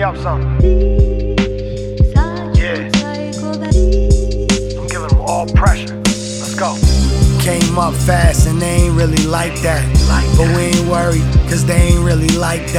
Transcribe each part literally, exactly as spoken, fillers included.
up something. Yeah. I'm giving them all pressure. Let's go. Came up fast and they ain't really like that. But we ain't worried, cause they ain't really like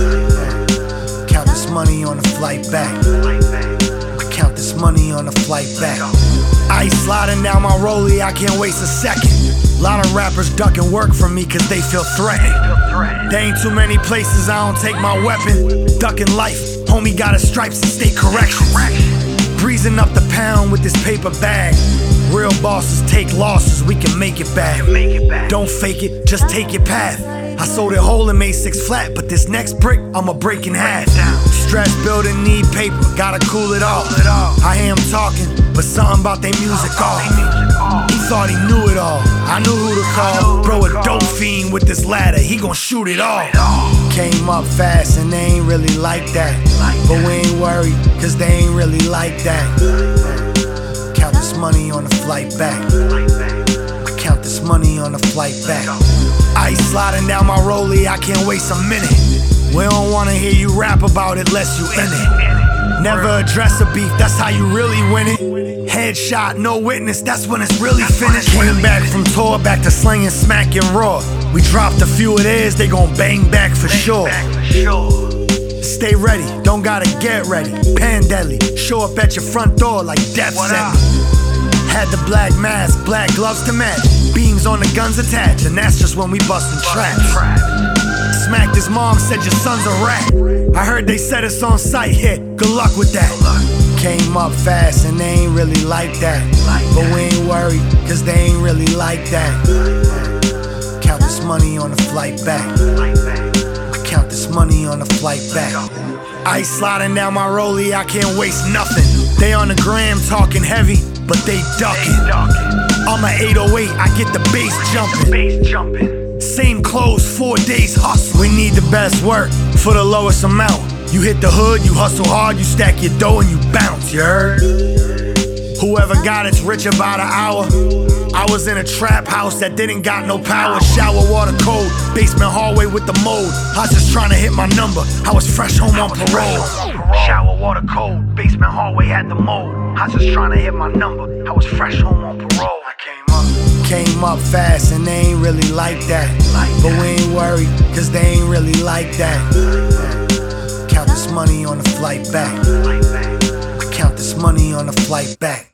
that. Count this money on the flight back. Count this money on the flight back. Ice sliding down my rollie, I can't waste a second. Lot of rappers ducking work from me cause they feel threatened. There ain't too many places I don't take my weapon. Ducking life, homie got his stripes and state corrections. Breezing up the pound with this paper bag. Real bosses take losses, we can make it back. Don't fake it, just take your path. I sold it whole and made six flat, but this next brick, I'ma break in half. Stress building, need paper, gotta cool it off. I hear him talking, but something about they music off. He thought he knew it all, I knew who to call. Bro, a dope fiend with this ladder, he gon' shoot it off. Came up fast and they ain't really like that. But we ain't worried, cause they ain't really like that. Count this money on the flight back. Count this money on the flight back. Ice sliding down my rollie, I can't waste a minute. We don't wanna hear you rap about it unless you in it. Never address a beef, that's how you really win it. Headshot, no witness, that's when it's really finished. Came back from tour, back to slinging, smacking raw. We dropped a few of theirs, they gon' bang back for sure. Stay ready, don't gotta get ready. Pandeli, show up at your front door like death sent me. Had the black mask, black gloves to match. Beams on the guns attached, and that's just when we bustin' traps. Smacked his mom, said your son's a rat. I heard they said it's on site, yeah, good luck with that. Came up fast and they ain't really like that. But we ain't worried, cause they ain't really like that. Count this money on the flight back. Count this money on the flight back. Ice sliding down my rollie, I can't waste nothing. They on the gram talking heavy, but they ducking. I'm a eight oh eight, I get the bass jumping. Same clothes, four days hustle. We need the best work for the lowest amount. You hit the hood, you hustle hard, you stack your dough and you bounce, you heard? Whoever got it's rich about an hour. I was in a trap house that didn't got no power. Shower water cold, basement hallway with the mold. I was just trying to hit my number, I was fresh home on parole. Shower water cold, basement hallway had the mold. I was just trying to hit my number, I was fresh home on parole. I came up, came up fast and they ain't really like that. But we ain't worried, cause they ain't really like that. Count this money on the flight back. Count this money on the flight back.